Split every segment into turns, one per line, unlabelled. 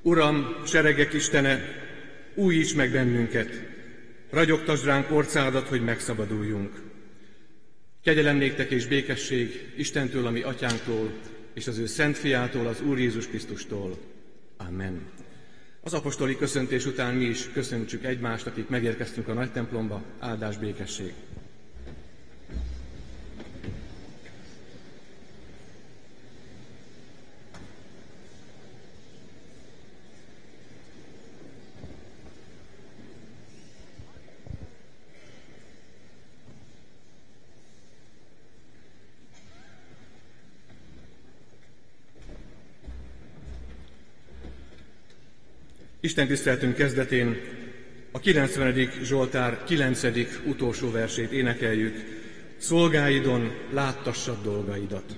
Uram, seregek Istene, újíts meg bennünket, ragyogtasd ránk orcádat, hogy megszabaduljunk. Kegyelem néktek és békesség Istentől, a mi atyánktól, és az ő szent fiától, az Úr Jézus Krisztustól. Amen. Az apostoli köszöntés után mi is köszöntsük egymást, akik megérkeztünk a nagy templomba. Áldás, békesség! Isten tiszteletünk kezdetén a 90. Zsoltár 9. utolsó versét énekeljük. Szolgáidon láttassad dolgaidat.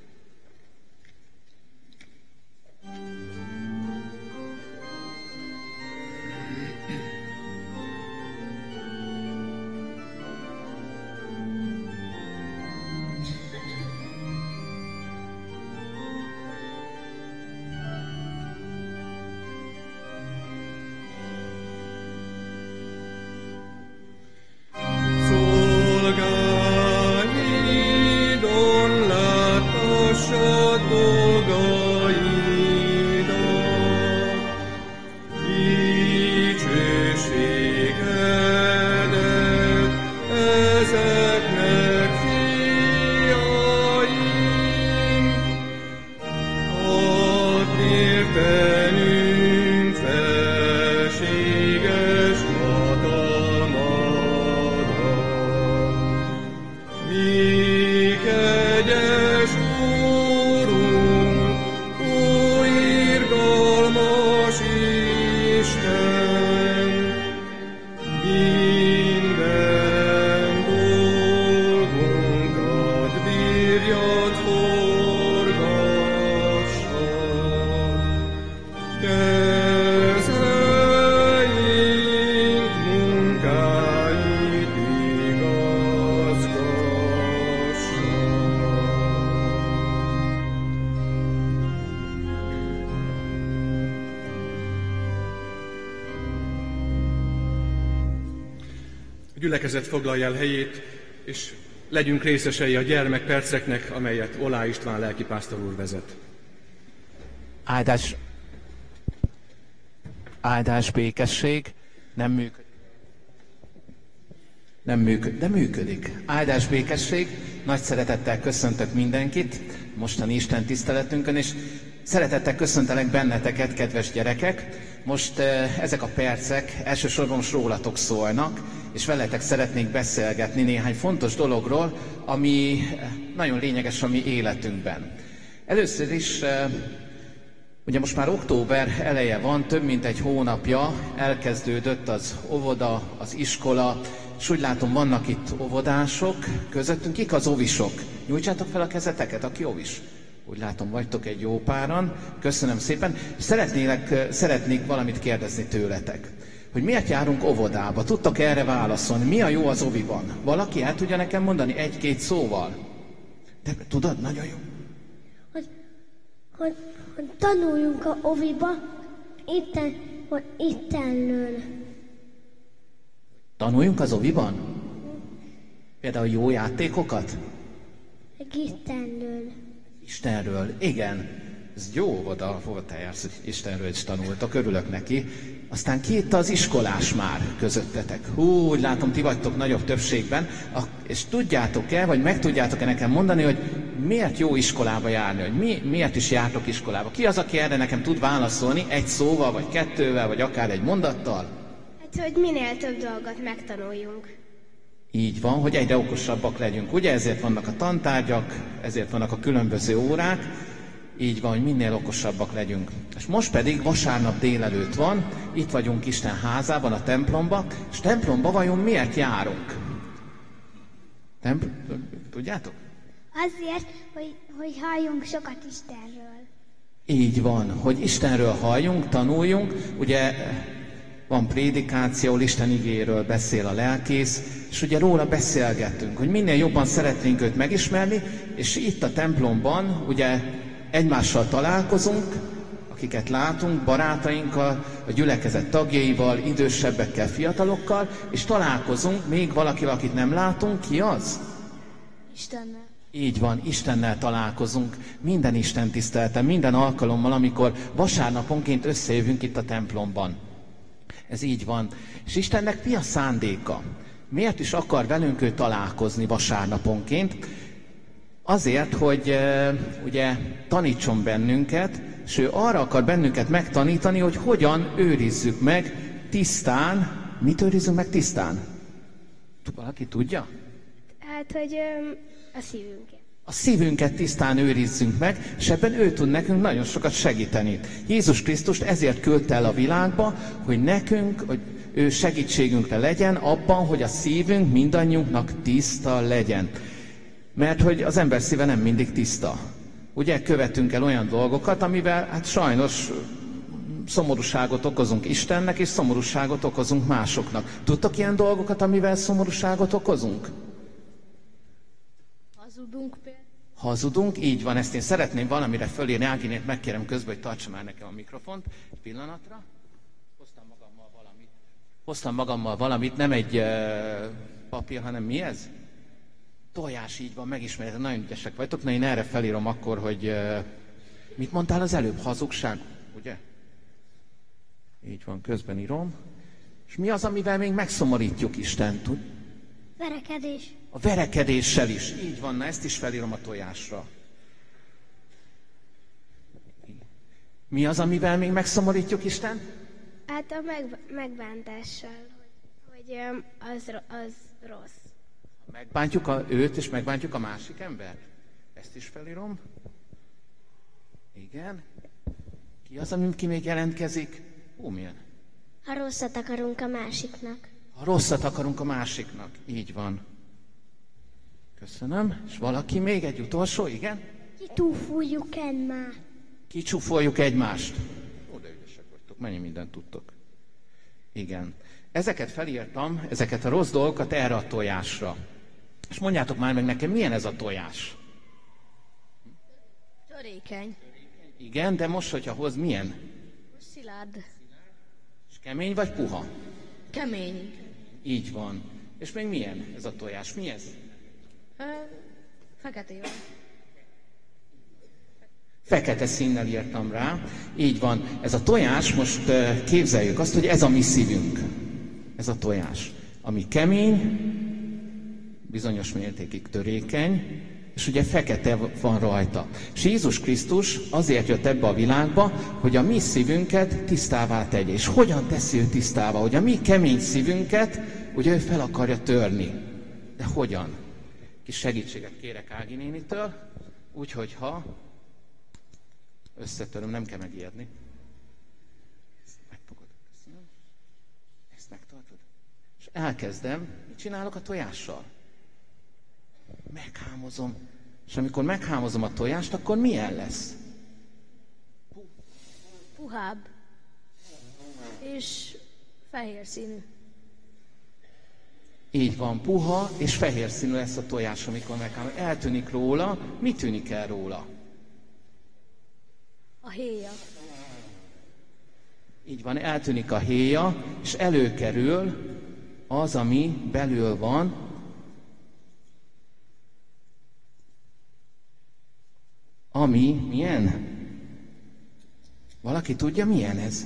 A gyülekezet foglalja el helyét, és legyünk részesei a gyermekperceknek, amelyet Olá István lelkipásztor úr vezet.
Áldás, békesség, nem működik, de működik. Áldás, békesség, nagy szeretettel köszöntök mindenkit mostani Isten tiszteletünkön, és szeretettel köszöntelek benneteket, kedves gyerekek. Most ezek a percek elsősorban most rólatok szólnak, és veletek szeretnék beszélgetni néhány fontos dologról, ami nagyon lényeges a mi életünkben. Először is, ugye most már október eleje van, több mint egy hónapja elkezdődött az óvoda, az iskola, és úgy látom, vannak itt óvodások közöttünk. Kik az óvisok? Nyújtsátok fel a kezeteket, aki óvis. Úgy látom, vagytok egy jó páran. Köszönöm szépen. Szeretnék valamit kérdezni tőletek. Hogy miért járunk óvodába? Tudtok erre válaszolni? Mi a jó az óviban? Valaki el tudja nekem mondani egy-két szóval? De tudod, nagyon jó.
Hogy tanuljunk a óviba, ittenről.
Tanuljunk az óviban? Például jó játékokat?
Istenről.
Istenről, igen. Ez jó óvoda, hova te jársz, hogy Istenről is tanultok, örülök neki. Aztán ki itt az iskolás már közöttetek? Úgy látom, ti vagytok nagyobb többségben, és tudjátok-e, vagy meg tudjátok-e nekem mondani, hogy miért jó iskolába járni, hogy miért is jártok iskolába? Ki az, aki erre nekem tud válaszolni, egy szóval, vagy kettővel, vagy akár egy mondattal?
Hát, hogy minél több dolgot megtanuljunk.
Így van, hogy egyre okosabbak legyünk. Ugye ezért vannak a tantárgyak, ezért vannak a különböző órák, így van, hogy minél okosabbak legyünk. És most pedig vasárnap délelőtt van, itt vagyunk Isten házában, a templomba, és templomba vajon miért járunk? Tudjátok?
Azért, hogy halljunk sokat Istenről.
Így van, hogy Istenről halljunk, tanuljunk, ugye van prédikáció, Isten igéről beszél a lelkész, és ugye róla beszélgettünk, hogy minél jobban szeretnénk őt megismerni, és itt a templomban ugye egymással találkozunk, a akiket látunk, barátainkkal, a gyülekezet tagjaival, idősebbekkel, fiatalokkal, és találkozunk még valakivel, akit nem látunk. Ki az?
Istennel.
Így van, Istennel találkozunk minden Isten tiszteleten, minden alkalommal, amikor vasárnaponként összejövünk itt a templomban. Ez így van. És Istennek mi a szándéka? Miért is akar velünk ő találkozni vasárnaponként? Azért, hogy ugye tanítson bennünket, és ő arra akar bennünket megtanítani, hogy hogyan őrizzük meg tisztán. Mit őrizzünk meg tisztán? Valaki tudja?
Hát, hogy a szívünket.
A szívünket tisztán őrizzünk meg, és ebben ő tud nekünk nagyon sokat segíteni. Jézus Krisztust ezért küldte el a világba, hogy nekünk, hogy ő segítségünkre legyen abban, hogy a szívünk mindannyiunknak tiszta legyen. Mert hogy az ember szíve nem mindig tiszta. Ugye követünk el olyan dolgokat, amivel hát sajnos szomorúságot okozunk Istennek, és szomorúságot okozunk másoknak. Tudtok ilyen dolgokat, amivel szomorúságot okozunk?
Hazudunk például.
Hazudunk, így van, ezt én szeretném valamire fölírni. Áginét megkérem közben, hogy tartsa már nekem a mikrofont. Egy pillanatra. Hoztam magammal valamit, nem egy papír, hanem mi ez? Tojás, így van, megismeritek, nagyon ügyesek vagytok. Na, én erre felírom akkor, hogy mit mondtál az előbb? Hazugság, ugye? Így van, közben írom. És mi az, amivel még megszomorítjuk Istent?
Verekedés.
A verekedéssel is. Így van, na ezt is felírom a tojásra. Mi az, amivel még megszomorítjuk Istent?
Hát a megbántással, hogy az rossz.
Megbántjuk őt, és megbántjuk a másik embert? Ezt is felírom. Igen. Ki az, ki még jelentkezik? Milyen?
Ha rosszat akarunk a másiknak.
Ha rosszat akarunk a másiknak. Így van. Köszönöm. És valaki még egy utolsó, igen?
Kitúfoljuk egymást.
Kicsúfoljuk egymást. Ó, de ügyesek vagytok, mennyi mindent tudtok. Igen. Ezeket felírtam, ezeket a rossz dolgokat erre a tojásra. És mondjátok már meg nekem, milyen ez a tojás?
Törékeny.
Igen, de most, hogyha hoz, milyen?
Szilárd.
És kemény vagy puha?
Kemény.
Így van. És még milyen ez a tojás? Mi ez?
Fekete.
Fekete színnel írtam rá. Így van. Ez a tojás, most képzeljük azt, hogy ez a mi szívünk. Ez a tojás. Ami kemény, bizonyos mértékig törékeny, és ugye fekete van rajta. És Jézus Krisztus azért jött ebbe a világba, hogy a mi szívünket tisztává tegye. És hogyan teszi ő tisztává? Hogy a mi kemény szívünket, ugye ő fel akarja törni. De hogyan? Kis segítséget kérek Ági nénitől, úgyhogy ha összetöröm, nem kell megijedni. Ezt megfogod. Köszönöm. Ezt megtartod. És elkezdem. Mit csinálok a tojással? Meghámozom. És amikor meghámozom a tojást, akkor milyen lesz?
Puhább. És fehér színű.
Így van, puha és fehér színű lesz a tojás, amikor meghámozom. Eltűnik róla. Mi tűnik el róla?
A héja.
Így van, eltűnik a héja, és előkerül az, ami belül van. Ami milyen? Valaki tudja, milyen ez?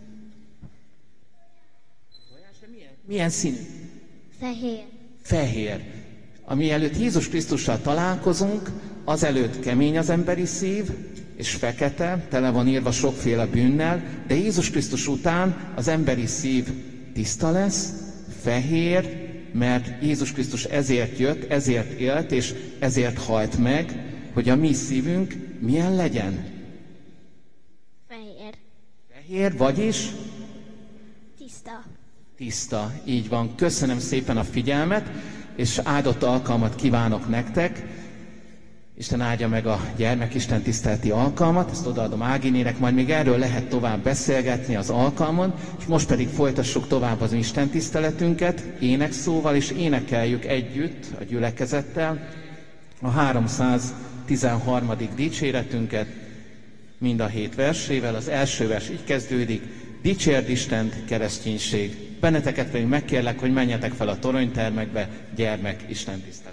Milyen színű?
Fehér.
Fehér. Ami előtt Jézus Krisztussal találkozunk, azelőtt kemény az emberi szív, és fekete, tele van írva sokféle bűnnel, de Jézus Krisztus után az emberi szív tiszta lesz, fehér, mert Jézus Krisztus ezért jött, ezért élt, és ezért halt meg, hogy a mi szívünk milyen legyen?
Fehér.
Fehér, vagyis?
Tiszta.
Tiszta, így van. Köszönöm szépen a figyelmet, és áldott alkalmat kívánok nektek. Isten áldja meg a gyermekisten tiszteleti alkalmat, ezt odaadom Áginének, majd még erről lehet tovább beszélgetni az alkalmon, és most pedig folytassuk tovább az Isten tiszteletünket énekszóval, és énekeljük együtt a gyülekezettel a 313. dicséretünket. mind a 7 versével. Az első vers így kezdődik: dicsérd Istent, kereszténység. Benneteket pedig megkérlek, hogy menjetek fel a toronytermekbe gyermek Isten tiszteletre.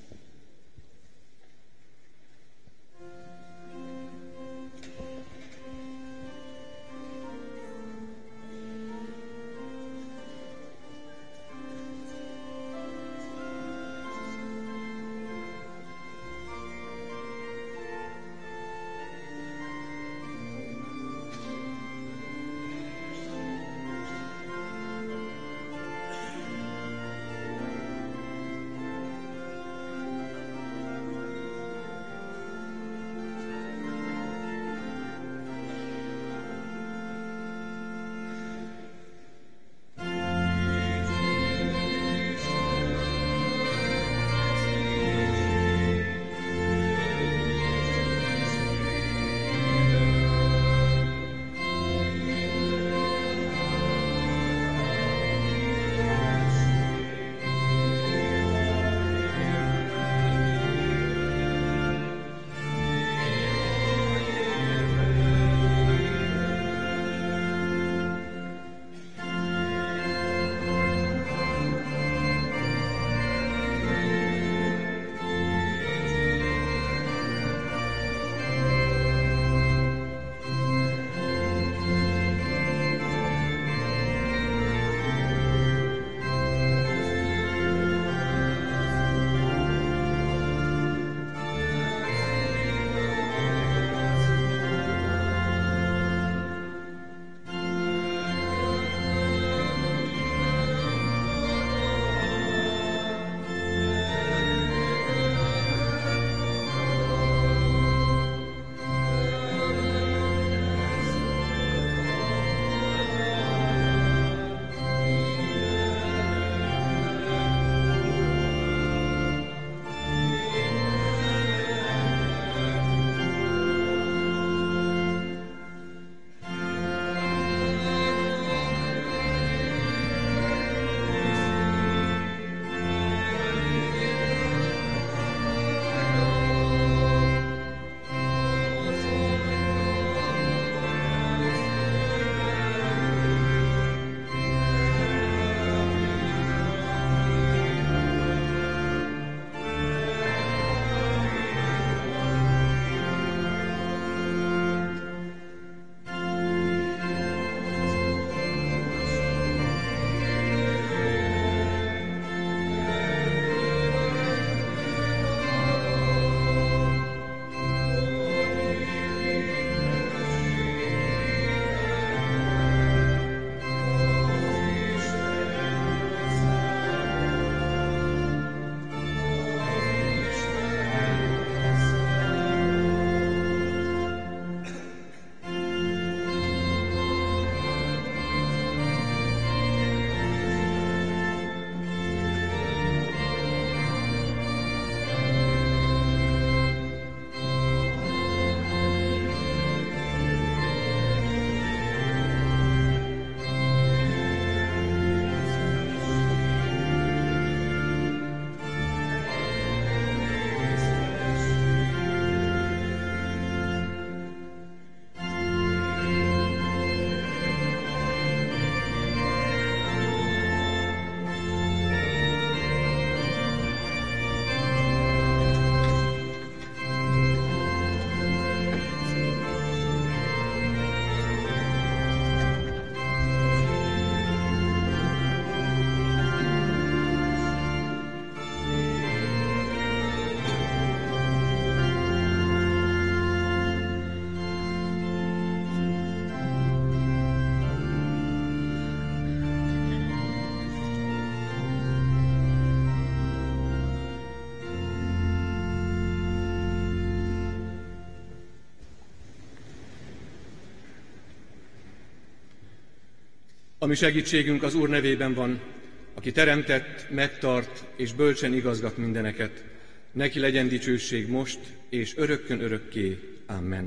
A mi segítségünk az Úr nevében van, aki teremtett, megtart és bölcsen igazgat mindeneket. Neki legyen dicsőség most és örökkön örökké. Amen.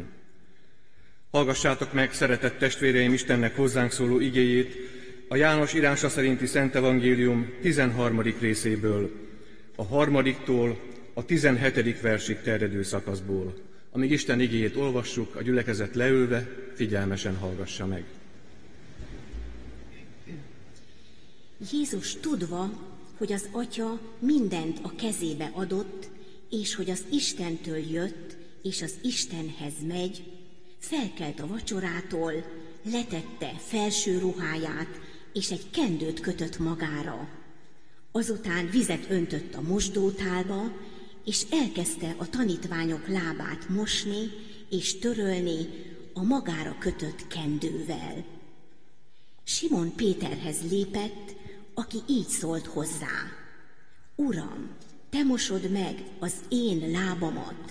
Hallgassátok meg, szeretett testvéreim, Istennek hozzánk szóló igéjét a János írása szerinti Szent Evangélium 13. részéből, a 3-tól a 17. versig terjedő szakaszból. Amíg Isten igéjét olvassuk, a gyülekezet leülve figyelmesen hallgassa meg.
Jézus tudva, hogy az Atya mindent a kezébe adott, és hogy az Istentől jött, és az Istenhez megy, felkelt a vacsorától, letette felső ruháját, és egy kendőt kötött magára. Azután vizet öntött a mosdótálba, és elkezdte a tanítványok lábát mosni és törölni a magára kötött kendővel. Simon Péterhez lépett, aki így szólt hozzá: Uram, te mosod meg az én lábamat.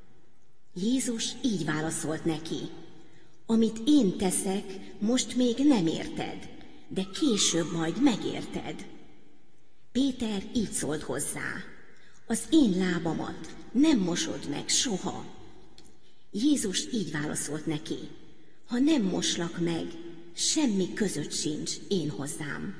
Jézus így válaszolt neki: Amit én teszek, most még nem érted, de később majd megérted. Péter így szólt hozzá: Az én lábamat nem mosod meg soha. Jézus így válaszolt neki: Ha nem moslak meg, semmi között sincs én hozzám.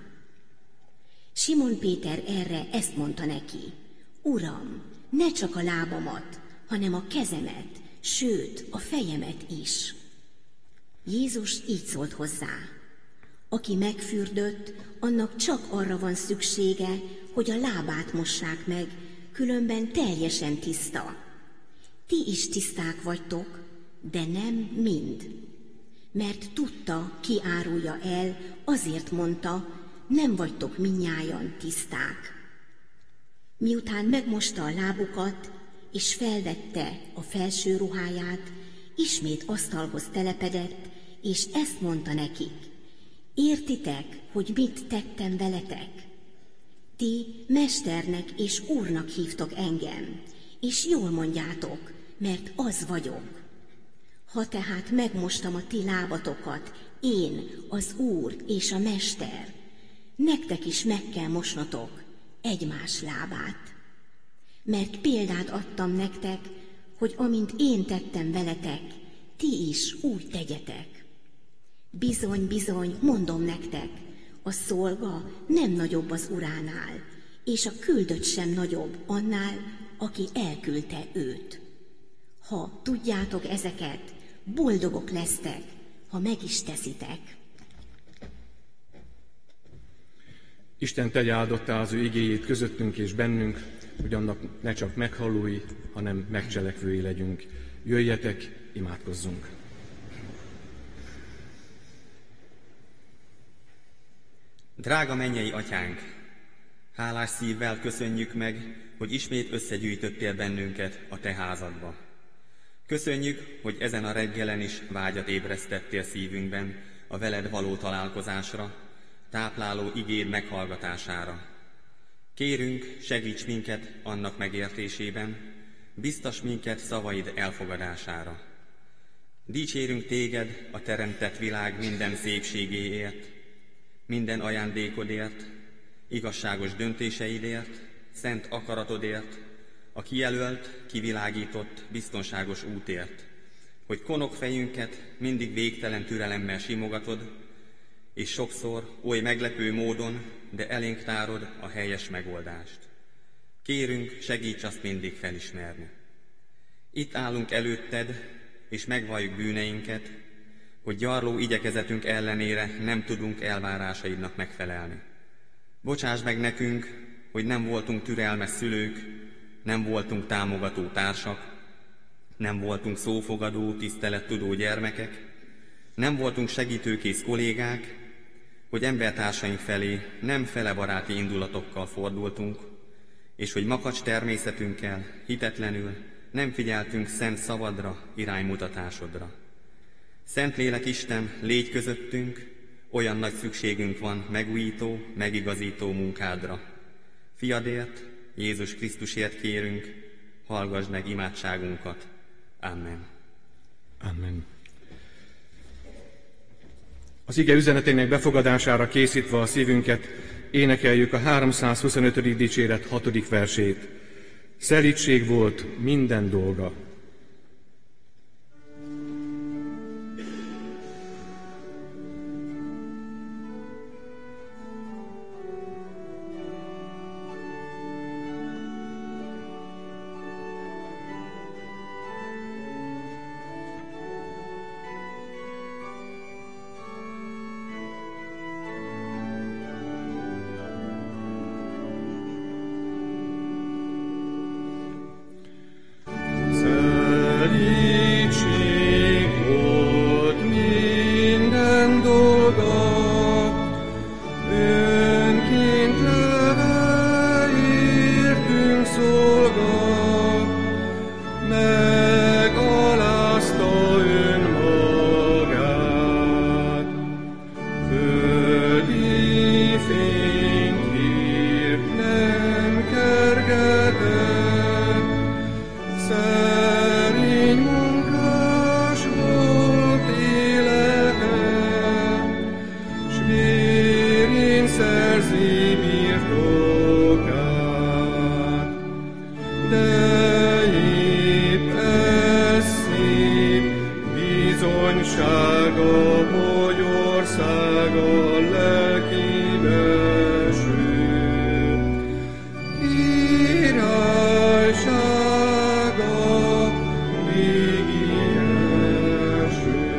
Simon Péter erre ezt mondta neki: Uram, ne csak a lábamat, hanem a kezemet, sőt, a fejemet is. Jézus így szólt hozzá: Aki megfürdött, annak csak arra van szüksége, hogy a lábát mossák meg, különben teljesen tiszta. Ti is tiszták vagytok, de nem mind. Mert tudta, ki árulja el, azért mondta, nem vagytok mindnyájan tiszták. Miután megmosta a lábukat, és felvette a felső ruháját, ismét asztalhoz telepedett, és ezt mondta nekik: Értitek, hogy mit tettem veletek? Ti mesternek és úrnak hívtok engem, és jól mondjátok, mert az vagyok. Ha tehát megmostam a ti lábatokat, én, az Úr és a Mester, nektek is meg kell mosnotok egymás lábát. Mert példát adtam nektek, hogy amint én tettem veletek, ti is úgy tegyetek. Bizony, bizony, mondom nektek, a szolga nem nagyobb az uránál, és a küldött sem nagyobb annál, aki elküldte őt. Ha tudjátok ezeket, boldogok lesztek, ha meg is teszitek.
Isten tegye áldottá az ő igéjét közöttünk és bennünk, hogy annak ne csak meghallói, hanem megcselekvői legyünk. Jöjjetek, imádkozzunk!
Drága mennyei atyánk, hálás szívvel köszönjük meg, hogy ismét összegyűjtöttél bennünket a te házadba. Köszönjük, hogy ezen a reggelen is vágyat ébresztettél szívünkben a veled való találkozásra, tápláló igéd meghallgatására. Kérünk, segíts minket annak megértésében, biztas minket szavaid elfogadására. Dicsérünk téged a teremtett világ minden szépségéért, minden ajándékodért, igazságos döntéseidért, szent akaratodért, a kijelölt, kivilágított, biztonságos útért, hogy konokfejünket mindig végtelen türelemmel simogatod, és sokszor oly meglepő módon, de elénk tárod a helyes megoldást. Kérünk, segíts azt mindig felismerni. Itt állunk előtted, és megvalljuk bűneinket, hogy gyarló igyekezetünk ellenére nem tudunk elvárásaidnak megfelelni. Bocsáss meg nekünk, hogy nem voltunk türelmes szülők, nem voltunk támogató társak, nem voltunk szófogadó, tisztelettudó gyermekek, nem voltunk segítőkész kollégák, hogy embertársaink felé nem felebaráti indulatokkal fordultunk, és hogy makacs természetünkkel, hitetlenül nem figyeltünk szent szavadra, iránymutatásodra. Szentlélek Isten, légy közöttünk, olyan nagy szükségünk van megújító, megigazító munkádra. Fiadért, Jézus Krisztusért kérünk, hallgass meg imádságunkat. Amen.
Amen. Az ige üzenetének befogadására készítve a szívünket, énekeljük a 325. dicséret 6. versét. Szelídség volt minden dolga. szolga, megalázta önmagát. Földi fényt írt, nem kergetett, szerény munkás volt élete, s vérén szerzi birtokát. De épp ez szép bizonysága, hogy országa lelkibe sül. Királysága végig eső.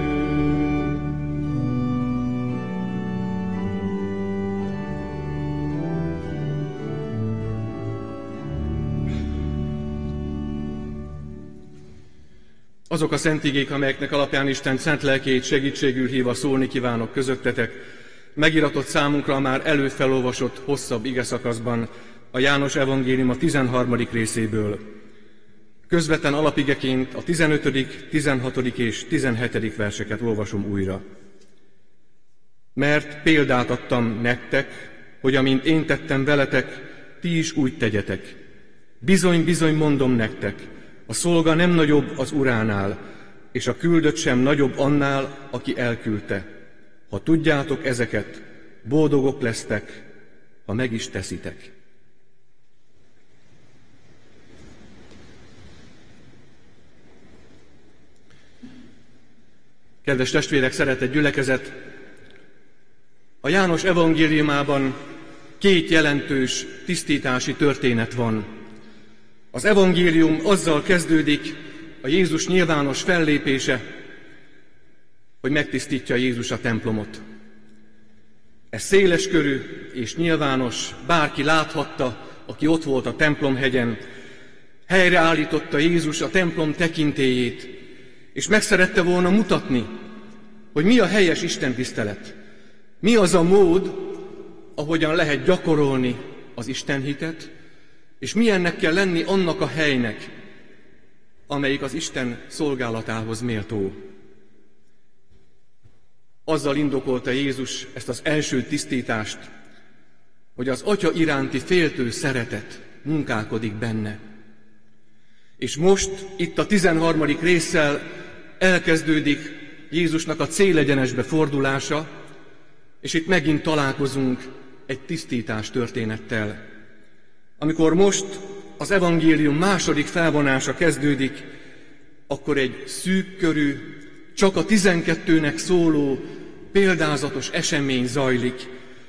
Azok a szent igék, amelyeknek alapján Isten szent lelkét segítségül hívva szólni kívánok közöttetek, megiratott számunkra a már előtt felolvasott hosszabb igeszakaszban a János evangélium a 13. részéből. Közvetlen alapigeként a 15., 16. és 17. verseket olvasom újra. Mert példát adtam nektek, hogy amint én tettem veletek, ti is úgy tegyetek. Bizony, bizony mondom nektek, a szolga nem nagyobb az uránál, és a küldött sem nagyobb annál, aki elküldte. Ha tudjátok ezeket, boldogok lesztek, ha meg is teszitek. Kedves testvérek, szeretett gyülekezet! A János evangéliumában két jelentős tisztítási történet van. Az evangélium azzal kezdődik, a Jézus nyilvános fellépése, hogy megtisztítja Jézus a templomot. Ez széleskörű és nyilvános, bárki láthatta, aki ott volt a templomhegyen. Helyreállította Jézus a templom tekintélyét, és meg szerette volna mutatni, hogy mi a helyes istentisztelet. Mi az a mód, ahogyan lehet gyakorolni az istenhitet, és milyennek kell lenni annak a helynek, amelyik az Isten szolgálatához méltó. Azzal indokolta Jézus ezt az első tisztítást, hogy az Atya iránti féltő szeretet munkálkodik benne. És most itt a 13. résszel elkezdődik Jézusnak a célegyenesbe fordulása, és itt megint találkozunk egy tisztítás történettel. Amikor most az evangélium második felvonása kezdődik, akkor egy szűkkörű, csak a 12-nek szóló példázatos esemény zajlik,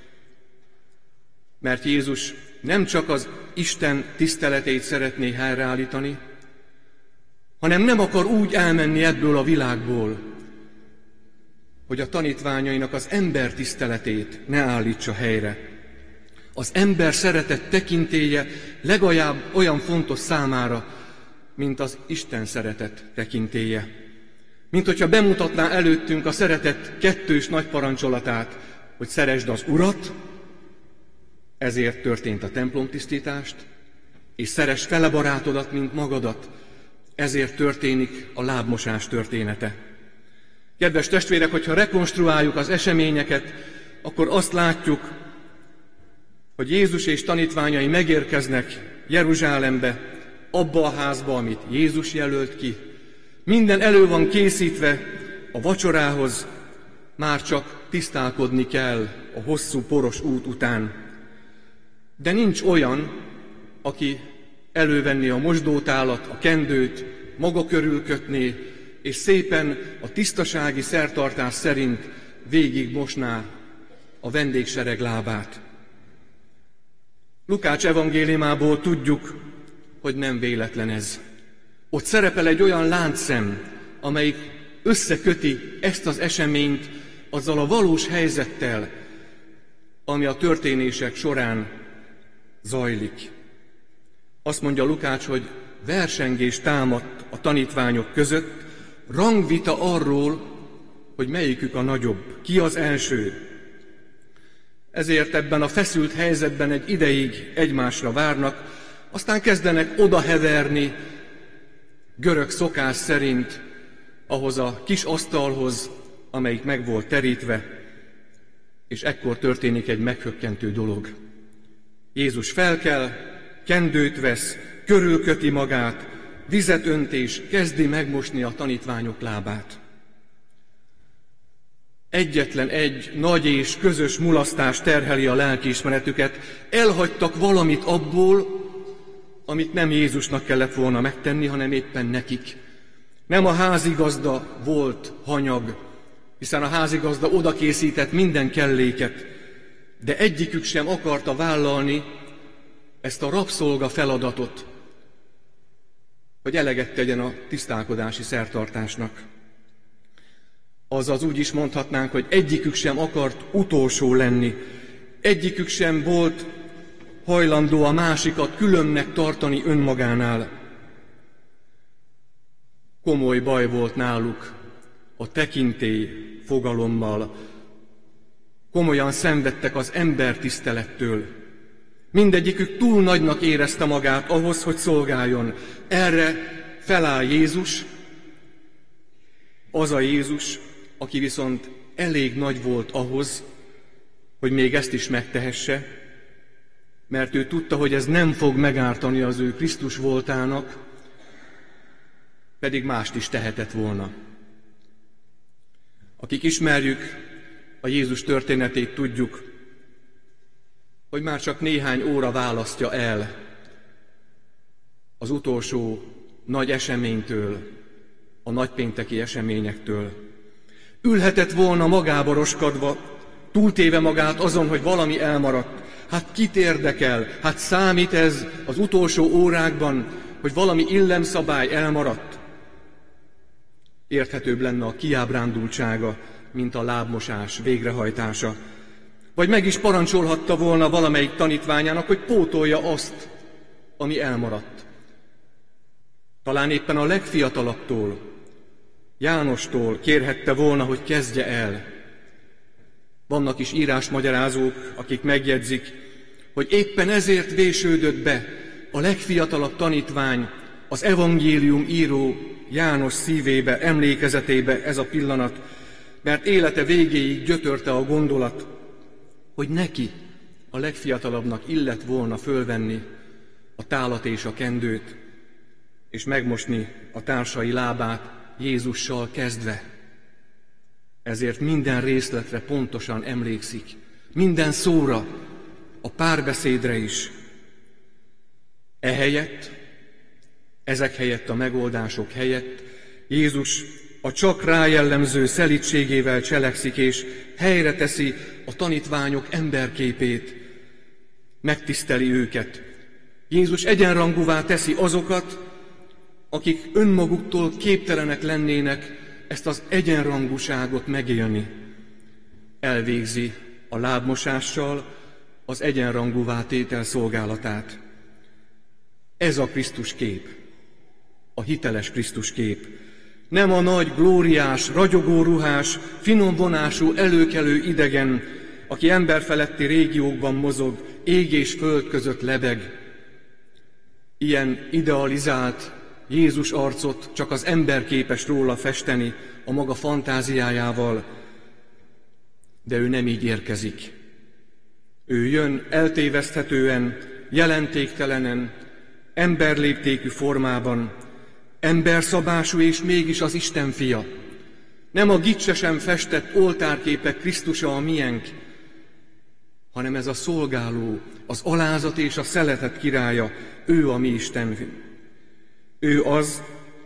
mert Jézus nem csak az Isten tiszteletét szeretné helyreállítani, hanem nem akar úgy elmenni ebből a világból, hogy a tanítványainak az ember tiszteletét ne állítsa helyre. Az ember szeretet tekintélye legalább olyan fontos számára, mint az Isten szeretet tekintélye. Mint hogyha bemutatná előttünk a szeretet kettős nagy parancsolatát, hogy szeresd az Urat, ezért történt a templomtisztítást, és szeresd fele barátodat, mint magadat, ezért történik a lábmosás története. Kedves testvérek, hogyha rekonstruáljuk az eseményeket, akkor azt látjuk, hogy Jézus és tanítványai megérkeznek Jeruzsálembe, abba a házba, amit Jézus jelölt ki. Minden elő van készítve a vacsorához, már csak tisztálkodni kell a hosszú poros út után. De nincs olyan, aki elővenné a mosdótálat, a kendőt, maga körül kötné, és szépen a tisztasági szertartás szerint végig mosná a vendégsereg lábát. Lukács evangéliumából tudjuk, hogy nem véletlen ez. Ott szerepel egy olyan láncszem, amelyik összeköti ezt az eseményt azzal a valós helyzettel, ami a történések során zajlik. Azt mondja Lukács, hogy versengés támadt a tanítványok között, rangvita arról, hogy melyikük a nagyobb, ki az első. Ezért ebben a feszült helyzetben egy ideig egymásra várnak, Aztán kezdenek odaheverni görög szokás szerint ahhoz a kis asztalhoz, amelyik meg volt terítve, és ekkor történik egy meghökkentő dolog. Jézus felkel, kendőt vesz, körülköti magát, vizet önt és kezdi megmosni a tanítványok lábát. Egyetlen egy nagy és közös mulasztás terheli a lelkiismeretüket. Elhagytak valamit abból, amit nem Jézusnak kellett volna megtenni, hanem éppen nekik. Nem a házigazda volt hanyag, hiszen a házigazda odakészített minden kelléket, de egyikük sem akarta vállalni ezt a rabszolga feladatot, hogy eleget tegyen a tisztálkodási szertartásnak. Azaz úgy is mondhatnánk, hogy egyikük sem akart utolsó lenni, egyikük sem volt hajlandó a másikat különnek tartani önmagánál. Komoly baj volt náluk a tekintély fogalommal. Komolyan szenvedtek az embertisztelettől. Mindegyikük túl nagynak érezte magát ahhoz, hogy szolgáljon. Erre feláll Jézus, az a Jézus, aki viszont elég nagy volt ahhoz, hogy még ezt is megtehesse, mert ő tudta, hogy ez nem fog megártani az ő Krisztus voltának, pedig mást is tehetett volna. Akik ismerjük a Jézus történetét, tudjuk, hogy már csak néhány óra választja el az utolsó nagy eseménytől, a nagypénteki eseményektől. Ülhetett volna magába roskadva, túltéve magát azon, hogy valami elmaradt. Hát kit érdekel? Hát számít ez az utolsó órákban, hogy valami illemszabály elmaradt? Érthetőbb lenne a kiábrándultsága, mint a lábmosás végrehajtása. Vagy meg is parancsolhatta volna valamelyik tanítványának, hogy pótolja azt, ami elmaradt. Talán éppen a legfiatalabbtól, Jánostól kérhette volna, hogy kezdje el. Vannak is írásmagyarázók, akik megjegyzik, hogy éppen ezért vésődött be a legfiatalabb tanítvány, az evangélium író János szívébe, emlékezetébe ez a pillanat, mert élete végéig gyötörte a gondolat, hogy neki, a legfiatalabbnak illett volna fölvenni a tálat és a kendőt, és megmosni a társai lábát Jézussal kezdve. Ezért minden részletre pontosan emlékszik, minden szóra, a párbeszédre is. Ehelyett, ezek helyett, a megoldások helyett Jézus a csak rájellemző szelídségével cselekszik, és helyre teszi a tanítványok emberképét, megtiszteli őket. Jézus egyenrangúvá teszi azokat, akik önmaguktól képtelenek lennének ezt az egyenrangúságot megélni. Elvégzi a lábmosással az egyenrangúvá tétel szolgálatát. Ez a Krisztus kép, a hiteles Krisztus kép. Nem a nagy, glóriás, ragyogó ruhás, finom vonású, előkelő idegen, aki emberfeletti régiókban mozog, ég és föld között lebeg. Ilyen idealizált Jézus arcot csak az ember képes róla festeni a maga fantáziájával, de ő nem így érkezik. Ő jön eltéveszthetően, jelentéktelenen, emberléptékű formában, emberszabású és mégis az Isten fia. Nem a gicsesen festett oltárképek Krisztusa a miénk, hanem ez a szolgáló, az alázat és a szeretet királya, ő a mi Isten. Ő az,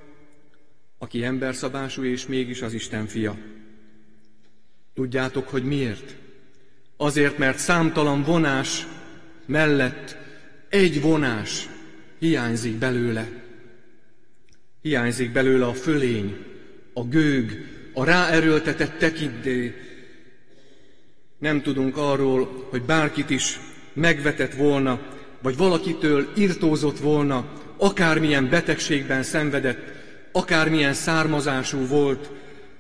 aki emberszabású és mégis az Isten fia. Tudjátok, hogy miért? Azért, mert számtalan vonás mellett egy vonás hiányzik belőle. Hiányzik belőle a fölény, a gőg, a ráerőltetett tekintély. Nem tudunk arról, hogy bárkit is megvetett volna, vagy valakitől irtózott volna, akármilyen betegségben szenvedett, akármilyen származású volt,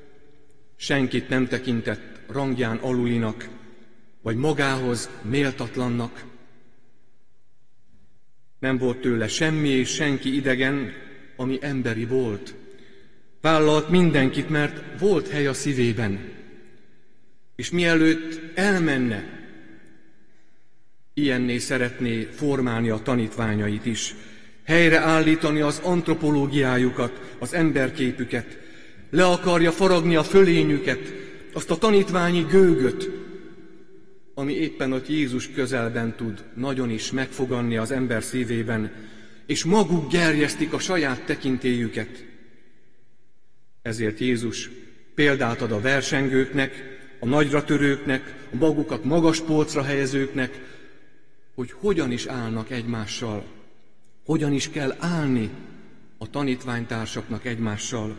senkit nem tekintett rangján alulinak, vagy magához méltatlannak. Nem volt tőle semmi és senki idegen, ami emberi volt. Vállalt mindenkit, mert volt hely a szívében. És mielőtt elmenne, ilyenné szeretné formálni a tanítványait is, helyreállítani az antropológiájukat, az emberképüket, le akarja faragni a fölényüket, azt a tanítványi gőgöt, ami éppen ott Jézus közelben tud nagyon is megfoganni az ember szívében, és maguk gerjesztik a saját tekintélyüket. Ezért Jézus példát ad a versengőknek, a nagyratörőknek, a magukat magas polcra helyezőknek, hogy hogyan is állnak egymással, hogyan is kell állni a tanítványtársaknak egymással.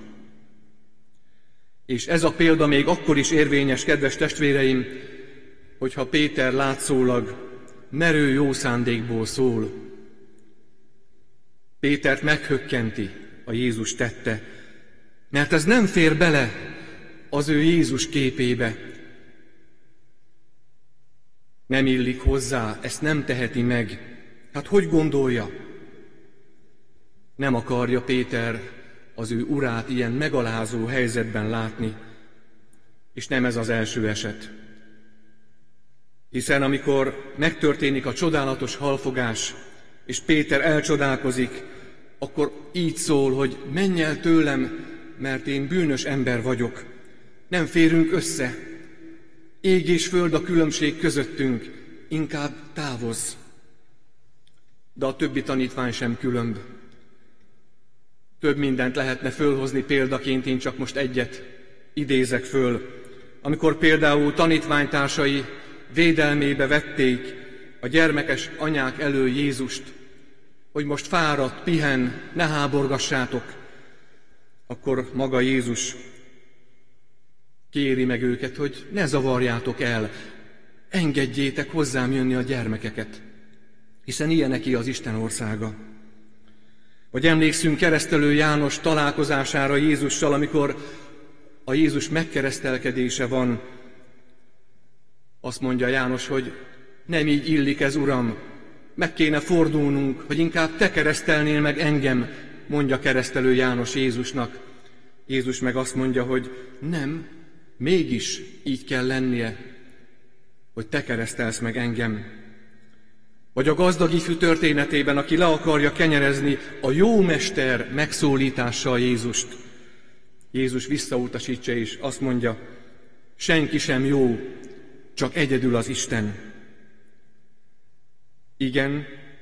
És ez a példa még akkor is érvényes, kedves testvéreim, hogyha Péter látszólag merő jó szándékból szól. Pétert meghökkenti a Jézus tette, mert ez nem fér bele az ő Jézus képébe. Nem illik hozzá, ezt nem teheti meg. Hát hogy gondolja? Nem akarja Péter az ő urát ilyen megalázó helyzetben látni, és nem ez az első eset. Hiszen amikor megtörténik a csodálatos halfogás, és Péter elcsodálkozik, akkor így szól, hogy menj el tőlem, mert én bűnös ember vagyok. Nem férünk össze. Ég és föld a különbség közöttünk, inkább távozz. De a többi tanítvány sem különb. Több mindent lehetne fölhozni példaként, én csak most egyet idézek föl. Amikor például tanítványtársai védelmébe vették a gyermekes anyák elől Jézust, hogy most fáradt, pihen, ne háborgassátok, akkor maga Jézus kéri meg őket, hogy ne zavarjátok el, engedjétek hozzám jönni a gyermekeket, hiszen ilyeneké az Isten országa. Vagy emlékszünk Keresztelő János találkozására Jézussal, amikor a Jézus megkeresztelkedése van, azt mondja János, hogy nem így illik ez, Uram, meg kéne fordulnunk, hogy inkább te keresztelnél meg engem, mondja Keresztelő János Jézusnak. Jézus meg azt mondja, hogy nem, mégis így kell lennie, hogy te keresztelsz meg engem. Vagy a gazdag ifjú történetében, aki le akarja kenyerezni a jó mester megszólítással Jézust. Jézus visszautasítja és azt mondja, senki sem jó, csak egyedül az Isten. Igen,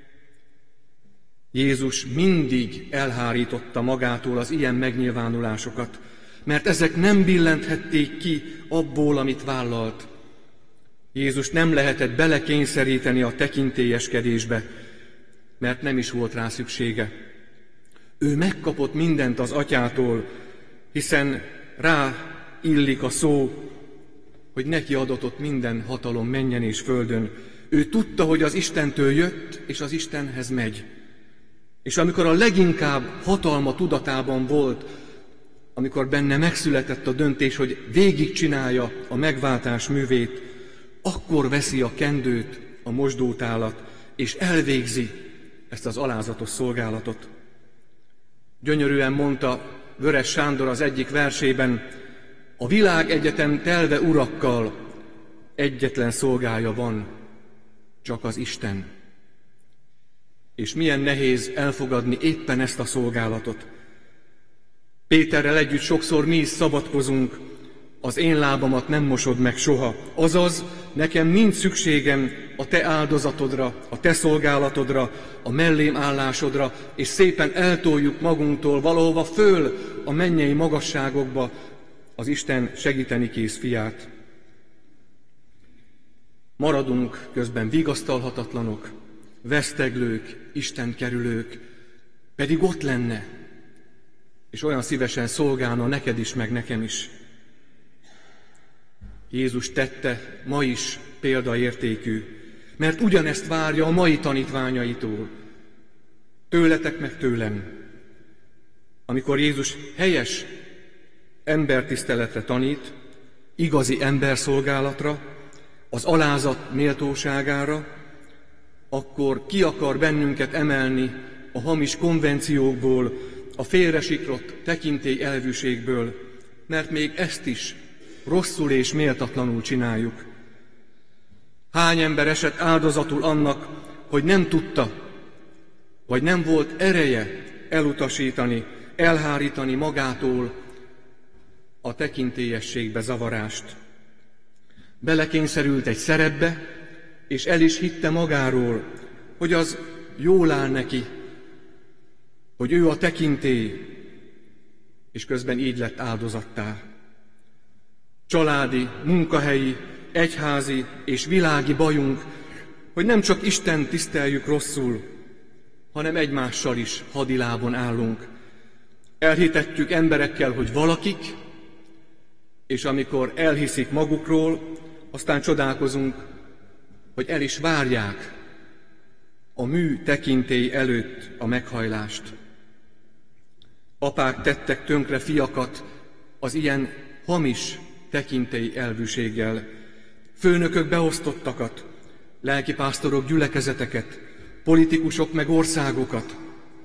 Jézus mindig elhárította magától az ilyen megnyilvánulásokat, mert ezek nem billenthették ki abból, amit vállalt. Jézus nem lehetett belekényszeríteni a tekintélyeskedésbe, mert nem is volt rá szüksége. Ő megkapott mindent az Atyától, hiszen rá illik a szó, hogy neki adatott minden hatalom mennyen és földön. Ő tudta, hogy az Istentől jött, és az Istenhez megy. És amikor a leginkább hatalma tudatában volt, amikor benne megszületett a döntés, hogy végigcsinálja a megváltás művét, akkor veszi a kendőt, a mosdótálat, és elvégzi ezt az alázatos szolgálatot. Gyönyörűen mondta Vörös Sándor az egyik versében, a világegyetem telve urakkal egyetlen szolgája van, csak az Isten. És milyen nehéz elfogadni éppen ezt a szolgálatot. Péterrel együtt sokszor mi is szabadkozunk, az én lábamat nem mosod meg soha. Azaz, nekem nincs szükségem a te áldozatodra, a te szolgálatodra, a mellém állásodra, és szépen eltoljuk magunktól valahova föl a mennyei magasságokba az Isten segíteni kész fiát. Maradunk közben vigasztalhatatlanok, veszteglők, istenkerülők, pedig ott lenne, és olyan szívesen szolgálna neked is, meg nekem is. Jézus tette ma is példaértékű, mert ugyanezt várja a mai tanítványaitól, tőletek meg tőlem. Amikor Jézus helyes embertiszteletre tanít, igazi emberszolgálatra, az alázat méltóságára, akkor ki akar bennünket emelni a hamis konvenciókból, a félresiklott tekintély elvűségből, mert még ezt is rosszul és méltatlanul csináljuk. Hány ember esett áldozatul annak, hogy nem tudta, vagy nem volt ereje elutasítani, elhárítani magától a tekintélyességbe zavarást. Belekényszerült egy szerepbe, és el is hitte magáról, hogy az jól áll neki, hogy ő a tekintély, és közben így lett áldozattá. Családi, munkahelyi, egyházi és világi bajunk, hogy nem csak Isten tiszteljük rosszul, hanem egymással is hadilábon állunk. Elhitetjük emberekkel, hogy valakik, és amikor elhiszik magukról, aztán csodálkozunk, hogy el is várják a mű tekintély előtt a meghajlást. Apák tettek tönkre fiakat az ilyen hamis tekintély elvűséggel. Főnökök beosztottakat, lelkipásztorok gyülekezeteket, politikusok meg országokat.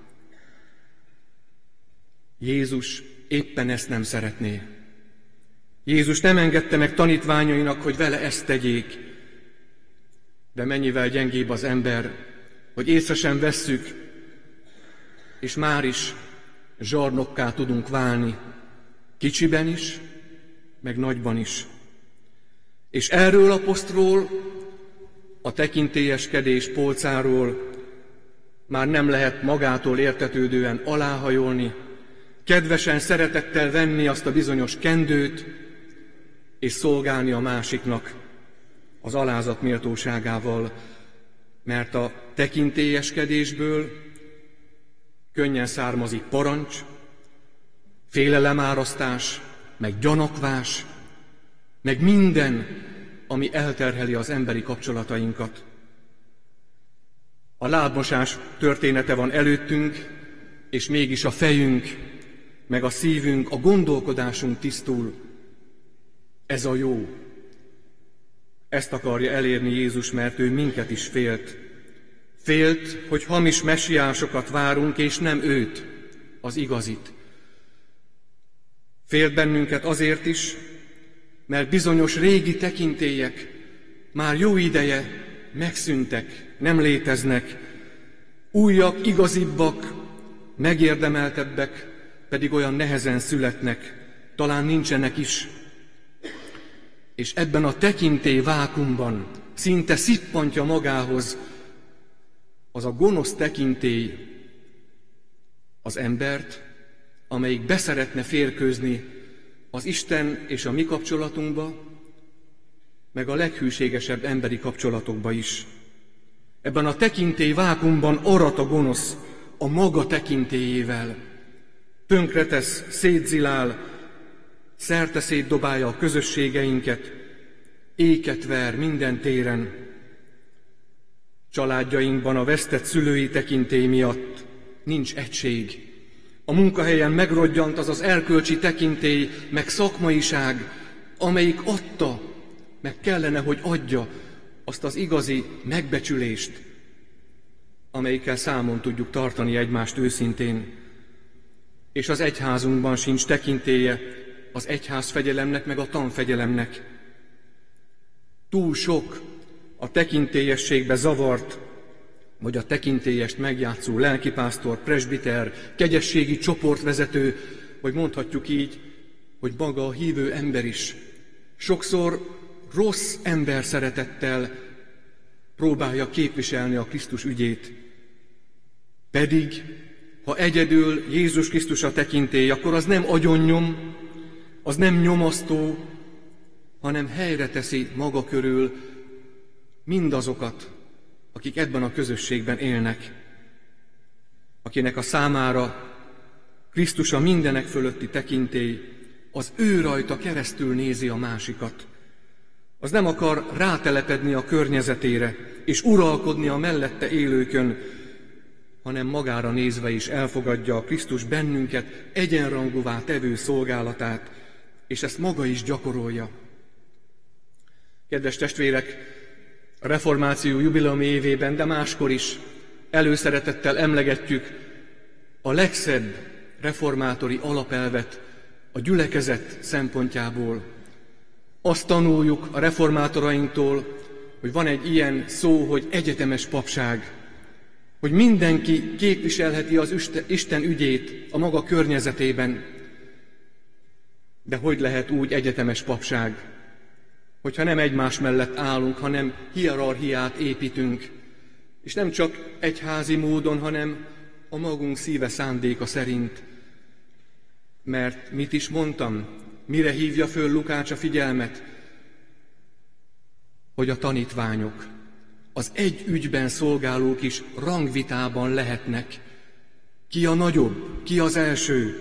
Jézus éppen ezt nem szeretné. Jézus nem engedte meg tanítványainak, hogy vele ezt tegyék. De mennyivel gyengébb az ember, hogy észre sem vesszük, és már is zsarnokká tudunk válni, kicsiben is, meg nagyban is. És erről a posztról, a tekintélyeskedés polcáról már nem lehet magától értetődően aláhajolni, kedvesen, szeretettel venni azt a bizonyos kendőt, és szolgálni a másiknak az alázat méltóságával, mert a tekintélyeskedésből könnyen származik parancs, félelemárasztás, meg gyanakvás, meg minden, ami elterheli az emberi kapcsolatainkat. A lábmosás története van előttünk, és mégis a fejünk, meg a szívünk, a gondolkodásunk tisztul. Ez a jó. Ezt akarja elérni Jézus, mert ő minket is félt. Félt, hogy hamis messiásokat várunk, és nem őt, az igazit. Félt bennünket azért is, mert bizonyos régi tekintélyek már jó ideje megszűntek, nem léteznek. Újak, igazibbak, megérdemeltebbek pedig olyan nehezen születnek, talán nincsenek is. És ebben a tekintély vákuumban szinte szippantja magához az a gonosz tekintély az embert, amelyik beszeretne férkőzni az Isten és a mi kapcsolatunkba, meg a leghűségesebb emberi kapcsolatokba is. Ebben a tekintély vákuumban arat a gonosz a maga tekintélyével. Tönkretesz, szétzilál, szerte szétdobálja a közösségeinket, éket ver minden téren. Családjainkban a vesztett szülői tekintély miatt nincs egység. A munkahelyen megrodjant az az erkölcsi tekintély, meg szakmaiság, amelyik adta, meg kellene, hogy adja azt az igazi megbecsülést, amelyikkel számon tudjuk tartani egymást őszintén. És az egyházunkban sincs tekintélye az egyházfegyelemnek, meg a tanfegyelemnek. Túl sok a tekintélyességbe zavart, vagy a tekintélyest megjátszó lelkipásztor, presbiter, kegyességi csoportvezető, vagy mondhatjuk így, hogy maga a hívő ember is sokszor rossz ember szeretettel próbálja képviselni a Krisztus ügyét. Pedig, ha egyedül Jézus Krisztus a tekintély, akkor az nem agyonnyom, az nem nyomasztó, hanem helyre teszi maga körül mindazokat, akik ebben a közösségben élnek, akinek a számára Krisztus a mindenek fölötti tekintély, az ő rajta keresztül nézi a másikat. Az nem akar rátelepedni a környezetére, és uralkodni a mellette élőkön, hanem magára nézve is elfogadja a Krisztus bennünket egyenrangúvá tevő szolgálatát, és ezt maga is gyakorolja. Kedves testvérek, A reformáció jubileumi évében, de máskor is előszeretettel emlegetjük a legszebb reformátori alapelvet a gyülekezet szempontjából. Azt tanuljuk a reformátorainktól, hogy van egy ilyen szó, hogy egyetemes papság, hogy mindenki képviselheti az Isten ügyét a maga környezetében. De hogy lehet úgy egyetemes papság, hogyha nem egymás mellett állunk, hanem hierarchiát építünk, és nem csak egyházi módon, hanem a magunk szíve szándéka szerint. Mert mit is mondtam, mire hívja föl Lukács a figyelmet? Hogy a tanítványok, az egy ügyben szolgálók is rangvitában lehetnek. Ki a nagyobb, ki az első?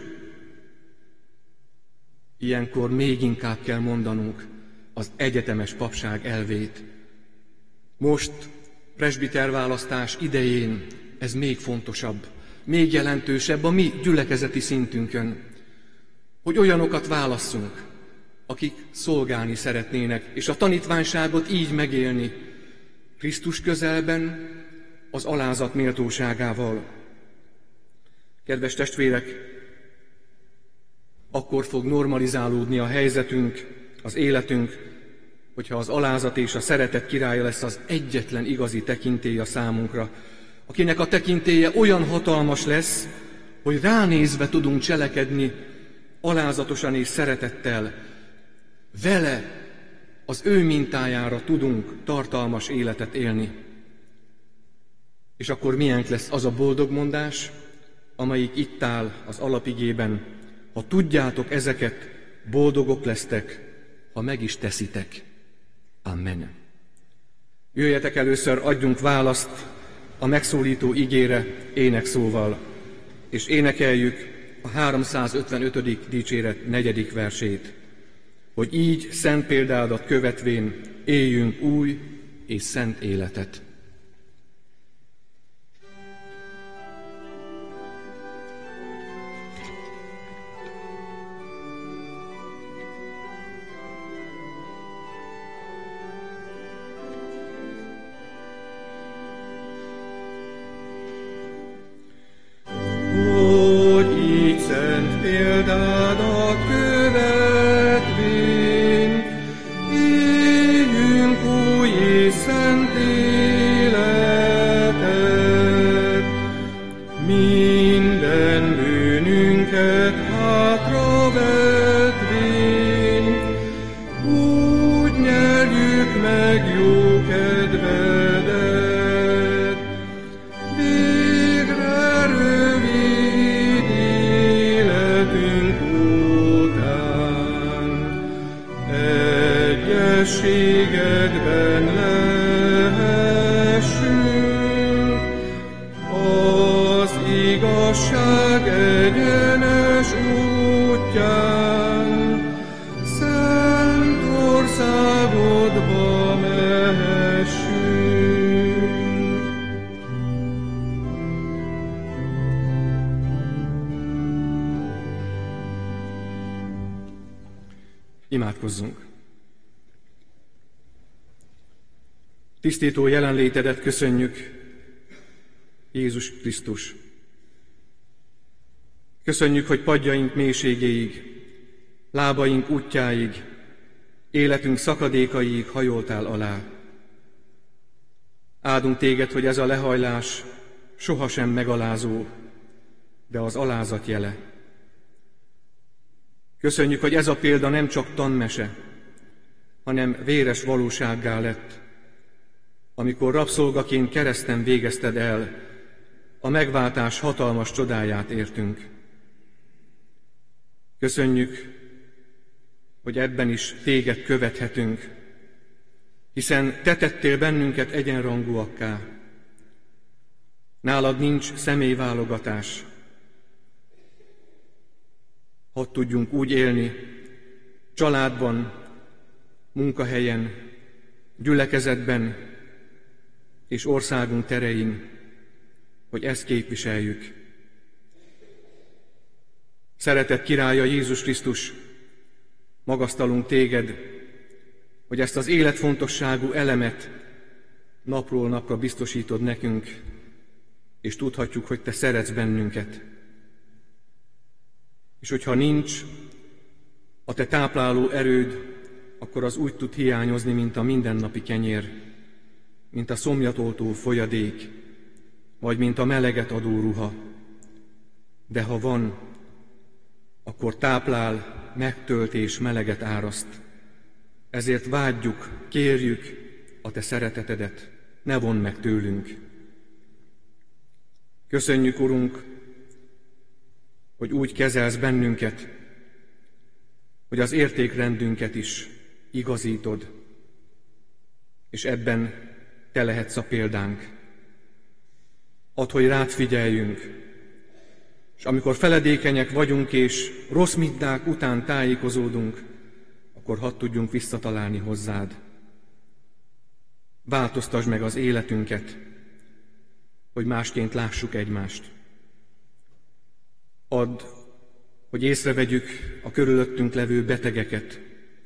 Ilyenkor még inkább kell mondanunk az egyetemes papság elvét. Most, presbiterválasztás idején ez még fontosabb, még jelentősebb a mi gyülekezeti szintünkön, hogy olyanokat válasszunk, akik szolgálni szeretnének, és a tanítványságot így megélni, Krisztus közelben, az alázat méltóságával. Kedves testvérek, akkor fog normalizálódni a helyzetünk, az életünk, hogyha az alázat és a szeretet királya lesz az egyetlen igazi tekintély a számunkra, akinek a tekintélye olyan hatalmas lesz, hogy ránézve tudunk cselekedni alázatosan és szeretettel. Vele, az ő mintájára tudunk tartalmas életet élni. És akkor milyen lesz az a boldog mondás, amelyik itt áll az alapigében: ha tudjátok ezeket, boldogok lesztek, ha meg is teszitek. Amen. Jöjjetek először, adjunk választ a megszólító igére énekszóval, és énekeljük a 355. dicséret 4. versét, hogy így szent példádat követvén éljünk új és szent életet. Imádkozzunk! Tisztító jelenlétedet köszönjük, Jézus Krisztus. Köszönjük, hogy padjaink mélységéig, lábaink útjáig, életünk szakadékaiig hajoltál alá. Áldunk téged, hogy ez a lehajlás sohasem megalázó, de az alázat jele. Köszönjük, hogy ez a példa nem csak tanmese, hanem véres valósággá lett, amikor rabszolgaként kereszten végezted el, a megváltás hatalmas csodáját értünk. Köszönjük, hogy ebben is téged követhetünk, hiszen te tettél bennünket egyenrangúakká. Nálad nincs személyválogatás. Hadd tudjunk úgy élni, családban, munkahelyen, gyülekezetben és országunk terein, hogy ezt képviseljük. Szeretett Királya Jézus Krisztus, magasztalunk téged, hogy ezt az életfontosságú elemet napról napra biztosítod nekünk, és tudhatjuk, hogy Te szeretsz bennünket. És hogyha nincs a Te tápláló erőd, akkor az úgy tud hiányozni, mint a mindennapi kenyér, mint a szomjatoltó folyadék, vagy mint a meleget adó ruha. De ha van, akkor táplál, megtölt és meleget áraszt. Ezért vágyjuk, kérjük a Te szeretetedet, ne vondd meg tőlünk. Köszönjük, Urunk, hogy úgy kezelsz bennünket, hogy az értékrendünket is igazítod, és ebben Te lehetsz a példánk. Add, hogy rád figyeljünk, és amikor feledékenyek vagyunk és rossz minták után tájékozódunk, akkor hadd tudjunk visszatalálni hozzád. Változtasd meg az életünket, hogy másként lássuk egymást. Add, hogy észrevegyük a körülöttünk levő betegeket,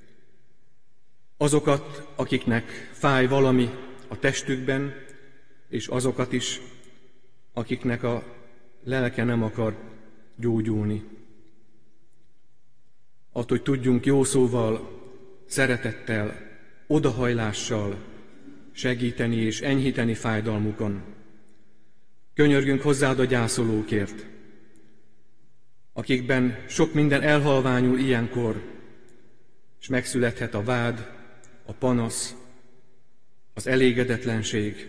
azokat, akiknek fáj valami a testükben, és azokat is, akiknek a lelke nem akar gyógyulni. Add, hogy tudjunk jó szóval, szeretettel, odahajlással segíteni és enyhíteni fájdalmukon. Könyörgünk hozzád a gyászolókért, akikben sok minden elhalványul ilyenkor, és megszülethet a vád, a panasz, az elégedetlenség.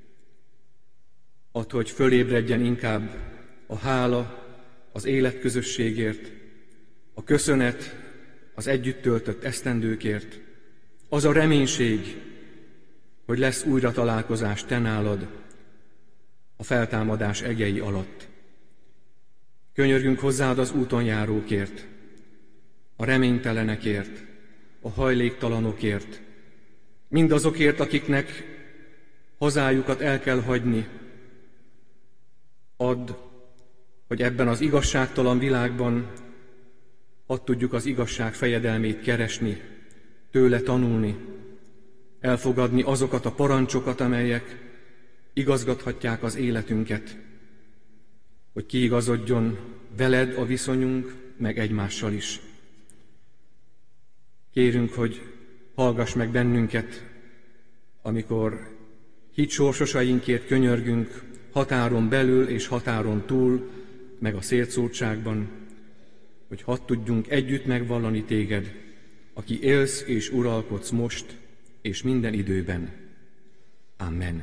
Add, hogy fölébredjen inkább a hála az életközösségért, a köszönet az együtt töltött esztendőkért, az a reménység, hogy lesz újra találkozás te nálad a feltámadás egei alatt. Könyörgünk hozzád az úton járókért, a reménytelenekért, a hajléktalanokért, mindazokért, akiknek hazájukat el kell hagyni. Add, hogy ebben az igazságtalan világban hadd tudjuk az igazság fejedelmét keresni, tőle tanulni, elfogadni azokat a parancsokat, amelyek igazgathatják az életünket, hogy kiigazodjon veled a viszonyunk, meg egymással is. Kérünk, hogy hallgass meg bennünket, amikor hitsorsosainkért könyörgünk, határon belül és határon túl, meg a szélszórtságban, hogy hadd tudjunk együtt megvallani téged, aki élsz és uralkodsz most és minden időben. Amen.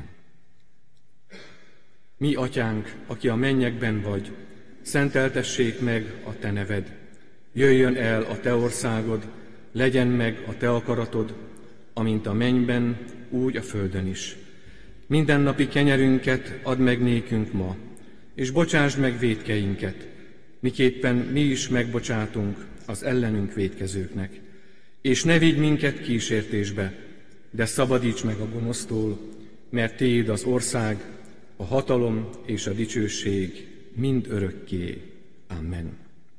Mi, Atyánk, aki a mennyekben vagy, szenteltessék meg a te neved. Jöjjön el a te országod, legyen meg a te akaratod, amint a mennyben, úgy a földön is. Mindennapi kenyerünket add meg nékünk ma, és bocsásd meg vétkeinket, miképpen mi is megbocsátunk az ellenünk vétkezőknek. És ne vigy minket kísértésbe, de szabadíts meg a gonosztól, mert tiéd az ország, a hatalom és a dicsőség mind örökké. Amen.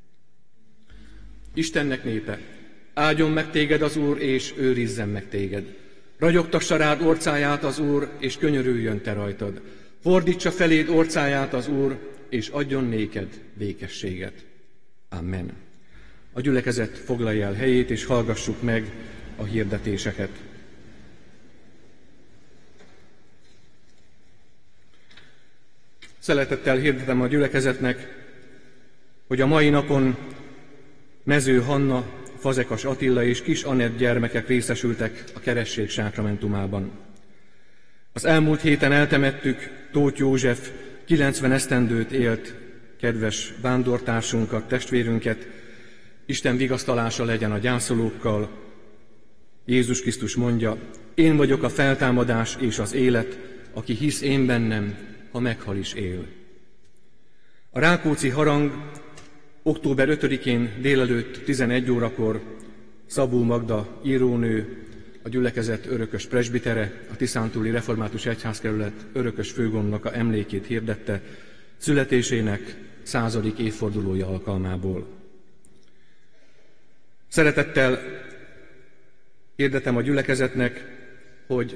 Istennek népe, áldjon meg téged az Úr, és őrizzen meg téged. Ragyogtassa rád orcáját az Úr, és könyörüljön te rajtad. Fordítsa feléd orcáját az Úr, és adjon néked békességet. Amen. A gyülekezet foglalja el helyét, és hallgassuk meg a hirdetéseket. Szeretettel hirdetem a gyülekezetnek, hogy a mai napon Mező Hanna, Fazekas Attila és Kis Anett gyermekek részesültek a keresztség sákramentumában. Az elmúlt héten eltemettük Tóth József 90 esztendőt élt kedves vándortársunkat, testvérünket. Isten vigasztalása legyen a gyászolókkal. Jézus Krisztus mondja, én vagyok a feltámadás és az élet, aki hisz én bennem, ha meghal is él. A Rákóczi harang október 5-én délelőtt 11 órakor Szabó Magda írónő, a gyülekezet örökös presbitere, a Tiszántúli Református Egyházkerület örökös főgondnoka emlékét hirdette születésének 100. évfordulója alkalmából. Szeretettel hirdetem a gyülekezetnek, hogy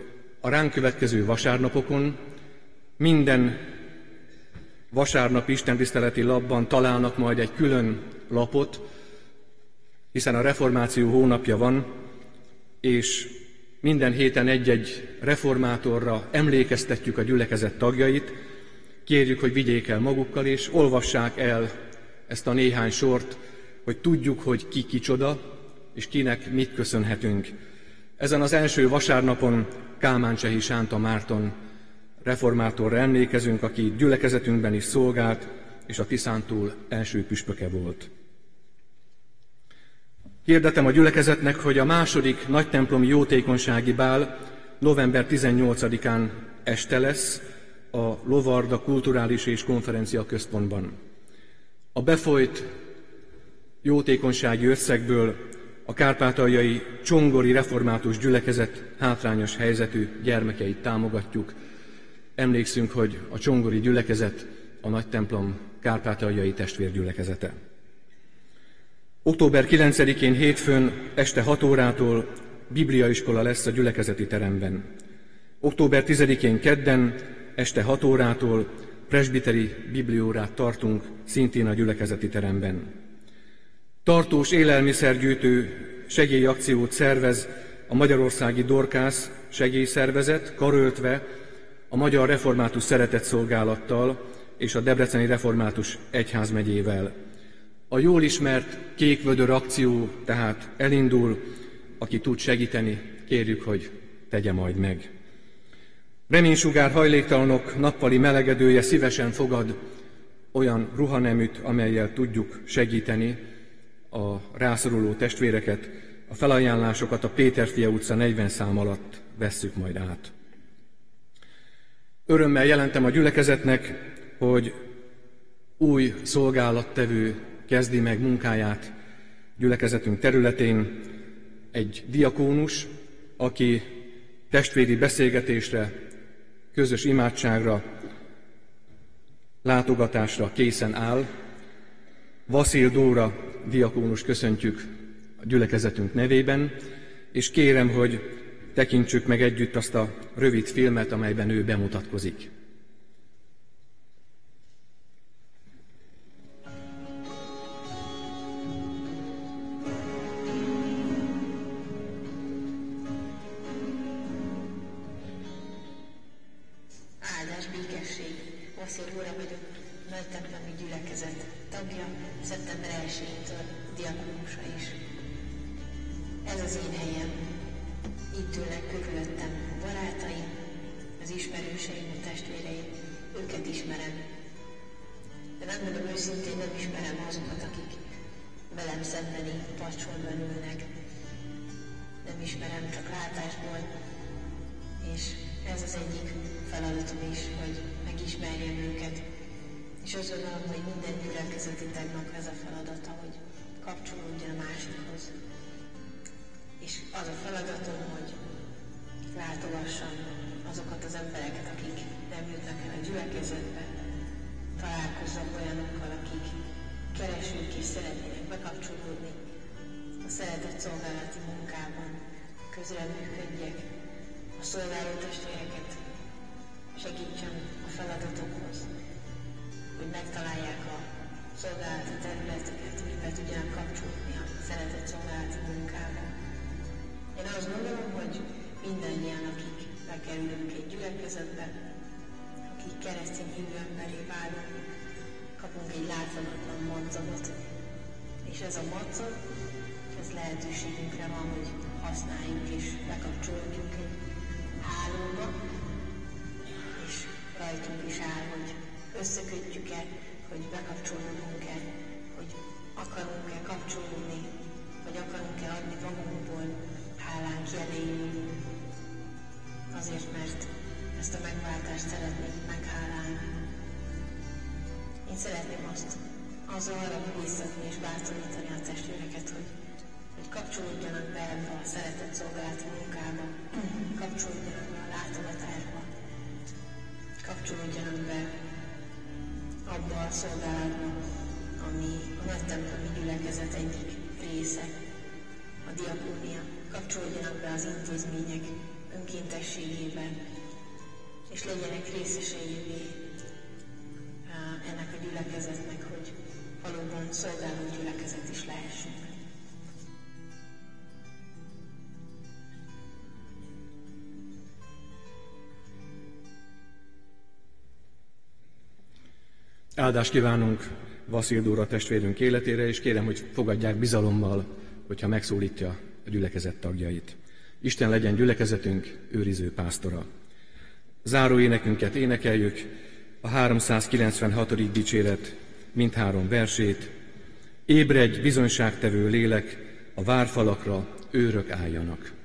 a ránk következő vasárnapokon minden vasárnap istentiszteleti lapban találnak majd egy külön lapot, hiszen a reformáció hónapja van, és minden héten egy-egy reformátorra emlékeztetjük a gyülekezet tagjait, kérjük, hogy vigyék el magukkal, és olvassák el ezt a néhány sort, hogy tudjuk, hogy ki kicsoda, és kinek mit köszönhetünk. Ezen az első vasárnapon Kálmán-Csehi Sánta Márton reformátorra emlékezünk, aki gyülekezetünkben is szolgált, és a Tiszántúl első püspöke volt. Hirdetem a gyülekezetnek, hogy a második nagytemplomi jótékonysági bál november 18-án este lesz a Lovarda Kulturális és Konferencia Központban. A befolyt jótékonysági összegből a kárpátaljai csongori református gyülekezet hátrányos helyzetű gyermekeit támogatjuk. Emlékszünk, hogy a csongori gyülekezet a nagytemplom kárpátaljai testvérgyülekezete. Október 9-én hétfőn este 6 órától bibliaiskola lesz a gyülekezeti teremben. Október 10-én kedden este 6 órától presbiteri bibliórát tartunk szintén a gyülekezeti teremben. Tartós élelmiszergyűjtő segélyakciót szervez a Magyarországi Dorkász segélyszervezet, karöltve a Magyar Református Szeretetszolgálattal és a Debreceni Református Egyházmegyével. A jól ismert kékvödör akció tehát elindul, aki tud segíteni, kérjük, hogy tegye majd meg. Reménysugár hajléktalanok nappali melegedője szívesen fogad olyan ruhaneműt, amellyel tudjuk segíteni a rászoruló testvéreket. A felajánlásokat a Péterfie utca 40 szám alatt vesszük majd át. Örömmel jelentem a gyülekezetnek, hogy új szolgálattevő kezdi meg munkáját gyülekezetünk területén, egy diakónus, aki testvéri beszélgetésre, közös imádságra, látogatásra készen áll. Vasil Dóra diakónus köszöntjük a gyülekezetünk nevében, és kérem, hogy tekintsük meg együtt azt a rövid filmet, amelyben ő bemutatkozik.
Áldás, békesség! Vasil Dóra vagyok, nagytemplomi gyülekezet tagja, szeptember 1-től diakónusa is. Ez az én helyem. Itt ülnek körülöttem a barátaim, az ismerőseim, a testvéreim, őket ismerem. De nem mondom őszintén, nem ismerem azokat, akik velem szembeni padsorban ülnek. Nem ismerem csak látásból, és ez az egyik feladatom is, hogy megismerjem őket. És azt gondolom, hogy minden gyülekezeti tagnak ez a feladata, hogy kapcsolódjon a másikhoz. És az a feladatom, hogy látogassam azokat az embereket, akik nem jutnak el a gyülekezetbe, találkozzak olyanokkal, akik keresők és szeretnének bekapcsolódni a szeretett szolgálati munkában, közreműködjek, a szolgáló testvéreket segítsem a feladatokhoz, hogy megtalálják a szolgálati területeket, hogy be tudjanak kapcsolódni a szeretett szolgálati munkában. Én azt gondolom, hogy mindannyian, akik bekerülünk egy gyülekezetbe, akik keresztény hívő emberé válunk, kapunk egy láthatatlan madzagot. És ez a madzag, ez lehetőségünkre van, hogy használjuk és bekapcsolódjunk egy hálóba, és rajtunk is áll, hogy összekötjük-e, hogy bekapcsolódunk-e, hogy akarunk-e kapcsolódni, vagy akarunk-e adni magunkból hálánk jeléül. Azért, mert ezt a megváltást szeretnénk meghálálni. Én szeretném azt azzal arra bíztatni és bátorítani a testvéreket, hogy kapcsolódjanak be ebbe a szeretett szolgálati munkába, kapcsolódjanak be a látogatásba, kapcsolódjanak be abba a szolgálatba, ami a nagytemplomi gyülekezet egyik része, a diakónia. Kapcsolódjanak be az intézmények önkéntességében, és legyenek részeseivé ennek a gyülekezetnek, hogy valóban szolgáló gyülekezet is lehessünk.
Áldást kívánunk Vasil Dóra testvérünk életére, és kérem, hogy fogadják bizalommal, hogyha megszólítja a gyülekezet tagjait. Isten legyen gyülekezetünk őriző pásztora. Záró énekünket énekeljük, a 396. dicséret mindhárom versét. Ébredj, bizonyságtevő lélek, a várfalakra őrök álljanak.